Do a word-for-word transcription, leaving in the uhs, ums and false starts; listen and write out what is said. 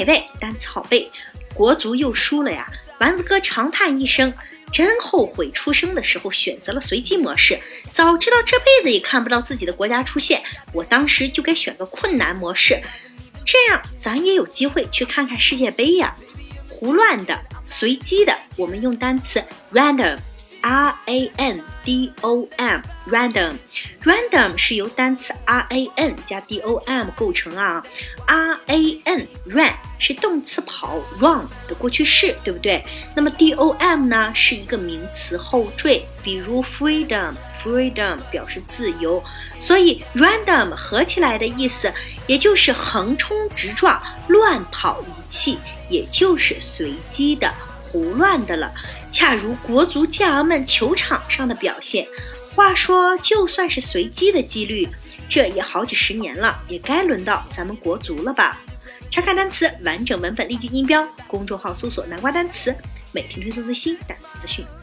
美味，单词好背。国足又输了呀，丸子哥长叹一声，真后悔出生的时候选择了随机模式，早知道这辈子也看不到自己的国家出现，我当时就该选个困难模式，这样咱也有机会去看看世界杯呀。胡乱的、随机的，我们用单词 random R A N D O M random random 是由单词 R A N 加 D O M 构成啊。 R A N ran 是动词跑 run 的过去式，对不对？那么 D O M 呢是一个名词后缀，比如 freedom freedom 表示自由，所以 random 合起来的意思也就是横冲直撞、乱跑一气，也就是随机的、胡乱的了，恰如国足健儿们球场上的表现。话说就算是随机的几率，这也好几十年了，也该轮到咱们国足了吧。查看单词完整文本例句音标，公众号搜索南瓜单词，每天推送最新单词资讯。